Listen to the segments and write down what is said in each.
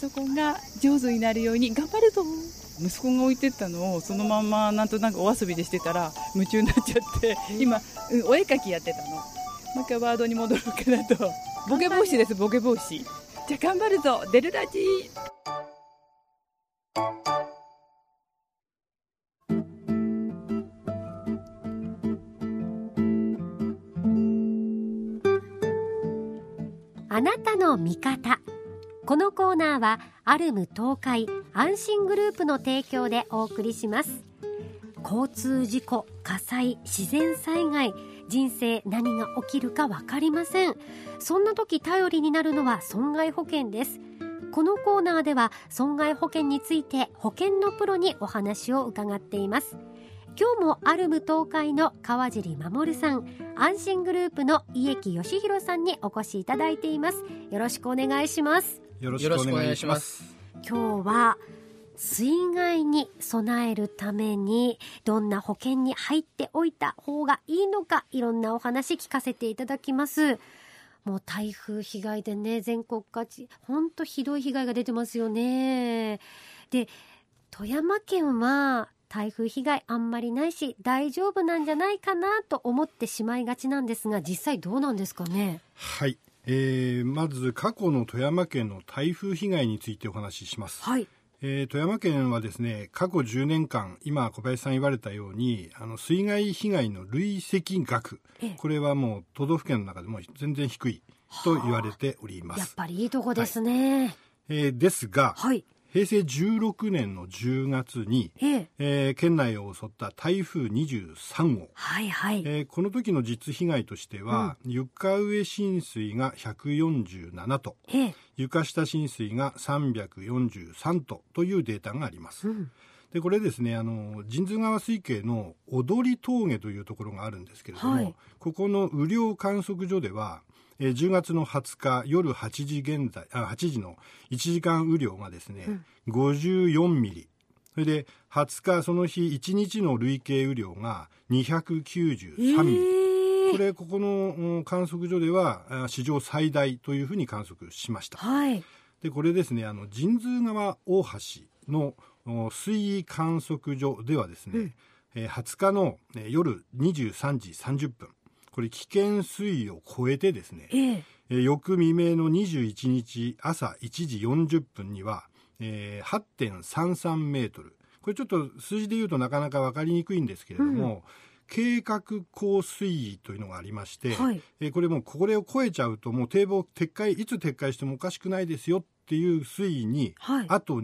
ソコンが上手になるように頑張るぞ。息子が置いてったのをそのまんまなんとなくお遊びでしてたら夢中になっちゃって今、お絵描きやってたの。もう一回ワードに戻るかなと。ボケ防止です、ボケ防止。じゃあ頑張るぞ、デルラジ。 あなたの味方。このコーナーはアルム東海安心グループの提供でお送りします。交通事故、火災、自然災害、人生何が起きるか分かりません。そんな時頼りになるのは損害保険です。このコーナーでは損害保険について保険のプロにお話を伺っています。今日もアルム東海の川尻守さん、安心グループの家木義弘さんにお越しいただいています。よろしくお願いします。 よろしくお願いします。 今日は水害に備えるためにどんな保険に入っておいた方がいいのか、いろんなお話聞かせていただきます。もう台風被害でね、全国各地本当ひどい被害が出てますよね。で、富山県は台風被害あんまりないし大丈夫なんじゃないかなと思ってしまいがちなんですが、実際どうなんですかね。 はい、まず過去の富山県の台風被害についてお話しします。 はい。 富山県はですね、過去10年間、今小林さん言われたように水害被害の累積額、これはもう都道府県の中でも全然低いと言われております。 やっぱりいいとこですね。 はい、ですが、 はい、 平成16年の10月に、県内を襲った台風23号、 はいはい、 この時の実被害としては、床上浸水が147棟、床下浸水が343棟というデータがあります。でこれですね、神通川水系の踊り峠というところがあるんですけれども、ここの雨量観測所では10月の20日夜8時の1時間雨量がですね、54ミリ。それで20日その日1日の累計雨量が293ミリ。これここの観測所では史上最大というふうに観測しました。でこれですね、神通川大橋の水位観測所ではですね、20日の夜23時30分、これ危険水位を超えてですね、翌未明の21日朝1時40分には、8.33 メートル。これちょっと数字で言うとなかなか分かりにくいんですけれども、計画高水位というのがありまして、これもうこれを超えちゃうともう堤防いつ撤回してもおかしくないですよっていう水位に、あと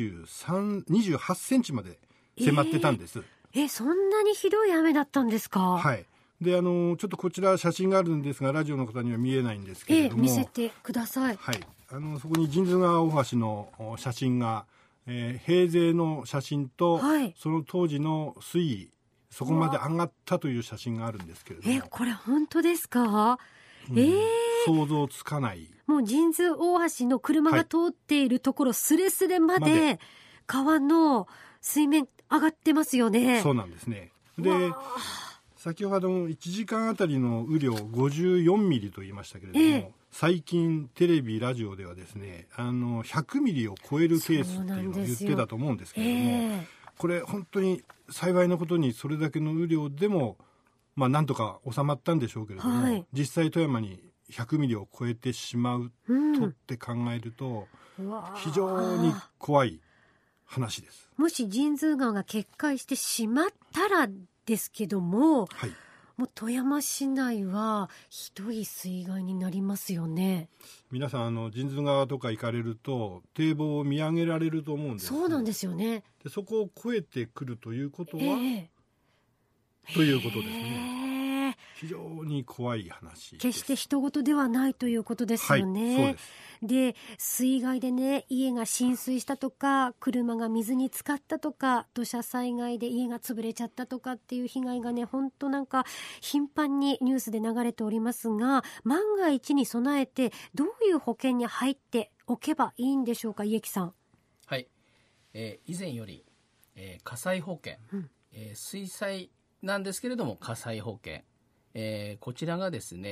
28センチまで迫ってたんです。 そんなにひどい雨だったんですか。 はい。でちょっとこちら写真があるんですがラジオの方には見えないんですけれども、 見せてください。 はい、そこに神通川大橋の写真が、平成の写真と、その当時の水位そこまで上がったという写真があるんですけれども、 これ本当ですか。 想像つかない。 もう神通大橋の車が通っているところ、スレスレまで川の水面上がってますよね。 そうなんですね。で先ほど1時間あたりの雨量54ミリと言いましたけれども、最近テレビラジオではですね100ミリを超えるケースっていうのを言ってたと思うんですけれども、これ本当に幸いなことにそれだけの雨量でもなんとか収まったんでしょうけれども、実際富山に100ミリを超えてしまうとって考えると、非常に怖い話です。 もし神通川が決壊してしまったらですけども、もう富山市内はひどい水害になりますよね。 皆さん神通川とか行かれると堤防を見上げられると思うんです。 そうなんですよね。 でそこを越えてくるということは、ということですね。非常に怖い話です。 決して人事ではないということですよね。 そうです。 で水害でね、家が浸水したとか車が水に浸かったとか土砂災害で家が潰れちゃったとかっていう被害がね、本当なんか頻繁にニュースで流れておりますが、万が一に備えてどういう保険に入っておけばいいんでしょうか、家木さん。 はい、以前より、火災保険、水災なんですけれども火災保険、こちらがですね、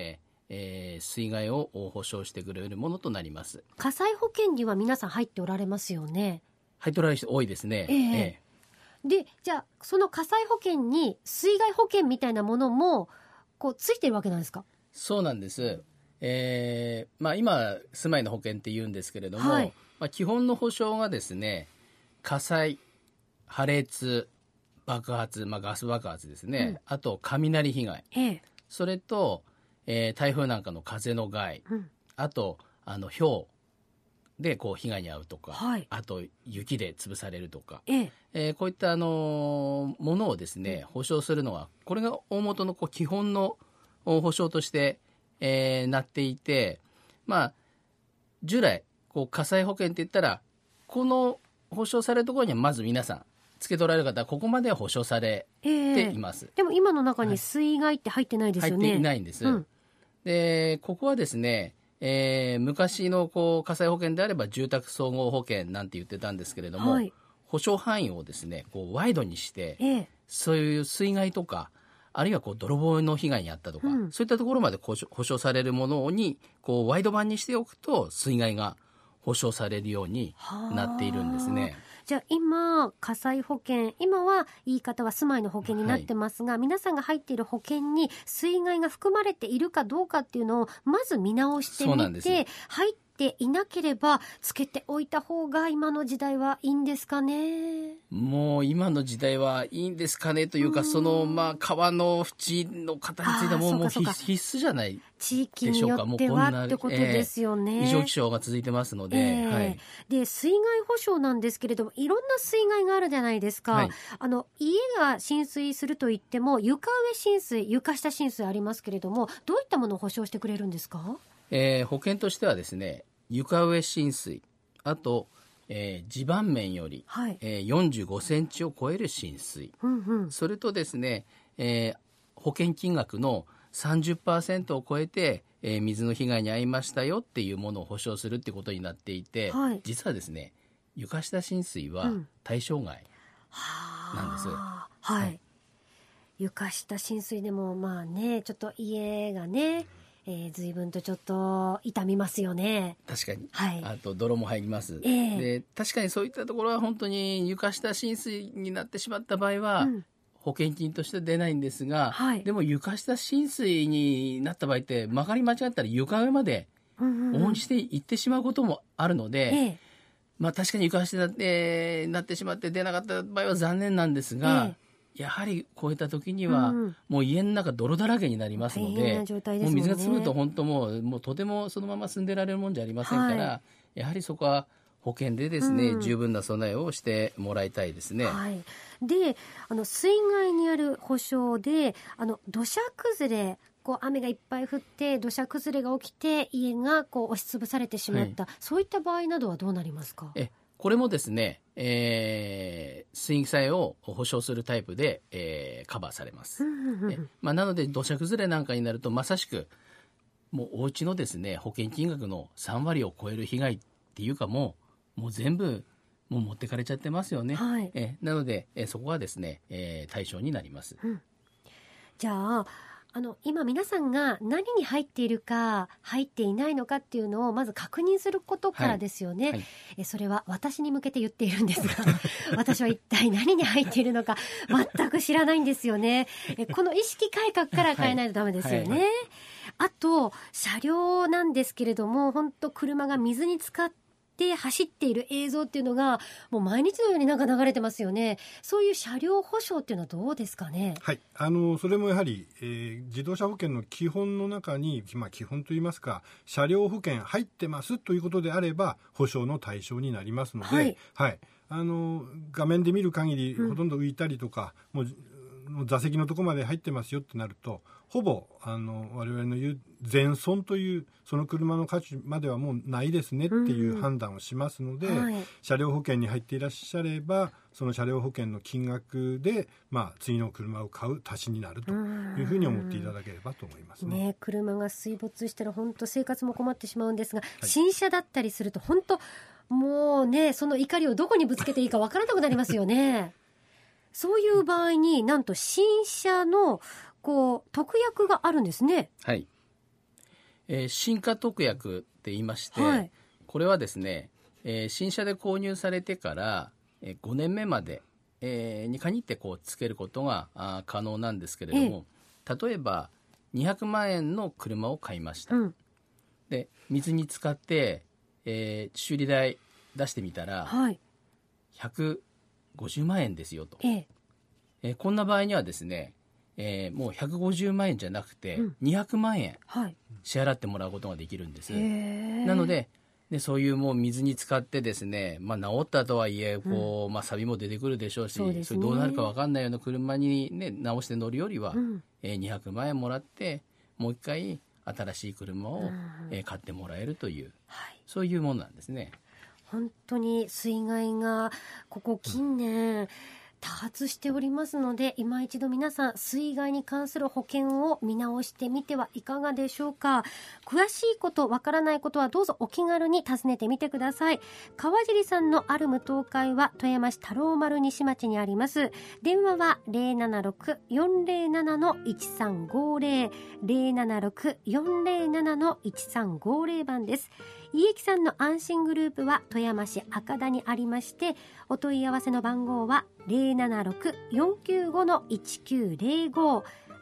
水害を保証してくれるものとなります。 火災保険には皆さん入っておられますよね。 入っておられる人多いですね。 で、じゃあその火災保険に水害保険みたいなものもこうついてるわけなんですか？ そうなんです。今住まいの保険って言うんですけれども、基本の保証がですね、火災、破裂、爆発、ガス爆発ですね、あと雷被害、それと、台風なんかの風の害、あと雹でこう被害に遭うとか、あと雪で潰されるとか、こういったものをですね保証するのは、これが大元の基本の保証として、なっていて、従来火災保険って言ったら、この保証されるところにはまず皆さん付け取られる方はここまでは保証されています。 でも今の中に水害って入ってないですよね。 入っていないんです。でここはですね、昔の火災保険であれば住宅総合保険なんて言ってたんですけれども、保証範囲をですねワイドにして、そういう水害とか、あるいは泥棒の被害に遭ったとか、そういったところまで保証されるものにワイド版にしておくと、水害が保証されるようになっているんですね。 じゃあ今火災保険、今は言い方は住まいの保険になってますが、皆さんが入っている保険に水害が含まれているかどうかっていうのをまず見直してみて、入っていなければつけておいた方が今の時代はいいんですかね。 もう今の時代はいいんですかねというか、川の縁の方についてはもう必須じゃないでしょうか。 地域によってはってことですよね。 異常気象が続いてますので、 で水害保証なんですけれども、いろんな水害があるじゃないですか。家が浸水するといっても、床上浸水、床下浸水ありますけれども、どういったものを保証してくれるんですか？ 保険としてはですね、床上浸水、あと、地盤面より、45センチを超える浸水、それとですね、保険金額の 30% を超えて、水の被害に遭いましたよっていうものを保証するってことになっていて、実はですね、床下浸水は対象外なんです。 床下浸水でもちょっと家がね、随分とちょっと痛みますよね。 確かに、あと泥も入ります、で確かにそういったところは本当に床下浸水になってしまった場合は、保険金として出ないんですが、でも床下浸水になった場合って曲がり間違ったら床上まで重んじていってしまうこともあるので、確かに床下になってしまって出なかった場合は残念なんですが、やはりこういった時には、もう家の中泥だらけになりますので、もう水が積むと本当もうとてもそのまま住んでられるもんじゃありませんから、やはりそこは保険でですね、十分な備えをしてもらいたいですね。 で水害による保証で土砂崩れ、雨がいっぱい降って土砂崩れが起きて家が押しつぶされてしまった、そういった場合などはどうなりますか？ これもですね、水災を保証するタイプで、カバーされます。なので土砂崩れなんかになると、まさしくもうお家のですね保険金額の3割を超える被害っていうか、もう全部もう持ってかれちゃってますよね。なので、そこはですね、対象になります。 じゃあ今皆さんが何に入っているか入っていないのかっていうのをまず確認することからですよね。それは私に向けて言っているんですが私は一体何に入っているのか全く知らないんですよね。この意識改革から変えないとダメですよね。あと車両なんですけれども、本当車が水に浸かって走っている映像っていうのがもう毎日のように流れてますよね。そういう車両保証っていうのはどうですかね？ それもやはり、自動車保険の基本の中に、基本といいますか、車両保険入ってますということであれば保証の対象になりますので、画面で見る限りほとんど浮いたりとか、もう座席のとこまで入ってますよってなると、ほぼ我々の言う全損というその車の価値まではもうないですねっていう判断をしますので、車両保険に入っていらっしゃればその車両保険の金額で、次の車を買う足しになるというふうに思っていただければと思いますね。 車が水没したら本当生活も困ってしまうんですが、新車だったりすると本当もうね、その怒りをどこにぶつけていいか分からなくなりますよね。そういう場合になんと新車の特約があるんですね。 新華特約って言いまして、はい、これはですね、新車で購入されてから5年目まで、に限ってこうつけることが可能なんですけれども、例えば200万円の車を買いました、で水に浸かって、修理代出してみたら、はい、150万円ですよと、こんな場合にはですね、もう150万円じゃなくて200万円支払ってもらうことができるんです、なのでそういうもう水に浸かってですね、治ったとはいえこう、錆も出てくるでしょうし、それどうなるか分かんないような車に、直して乗るよりは、200万円もらってもう一回新しい車を、買ってもらえるという、そういうものなんですね。 本当に水害がここ近年、多発しておりますので、今一度皆さん水害に関する保険を見直してみてはいかがでしょうか。詳しいこと、わからないことはどうぞお気軽に尋ねてみてください。川尻さんのアルム東海は富山市太郎丸西町にあります。電話は 076-407-1350 076-407-1350 番です。家木さんの安心グループは富山市赤田にありまして、お問い合わせの番号は 076-495-1905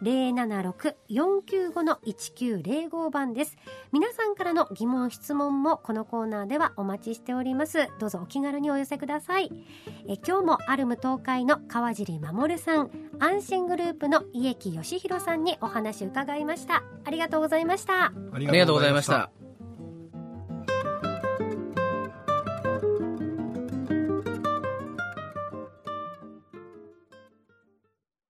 076-495-1905 番です。皆さんからの疑問質問もこのコーナーではお待ちしております。どうぞお気軽にお寄せください。今日もアルム東海の川尻守さん、安心グループの家木義弘さんにお話を伺いました。ありがとうございました。 ありがとうございました。